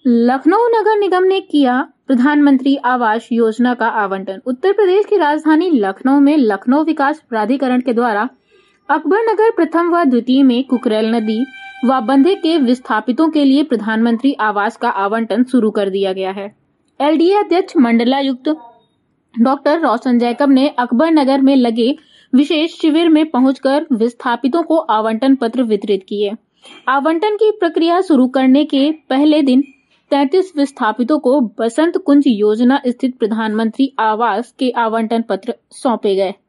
लखनऊ नगर निगम ने किया प्रधानमंत्री आवास योजना का आवंटन। उत्तर प्रदेश की राजधानी लखनऊ में लखनऊ विकास प्राधिकरण के द्वारा अकबर नगर प्रथम व द्वितीय में कुकरेल नदी व बंधे के विस्थापितों के लिए प्रधानमंत्री आवास का आवंटन शुरू कर दिया गया है। एलडीए अध्यक्ष मंडलायुक्त डॉक्टर रोशन जैकब ने अकबर नगर में लगे विशेष शिविर में पहुंचकर विस्थापितों को आवंटन पत्र वितरित किए। आवंटन की प्रक्रिया शुरू करने के पहले दिन 33 विस्थापितों को बसंत कुंज योजना स्थित प्रधानमंत्री आवास के आवंटन पत्र सौंपे गए।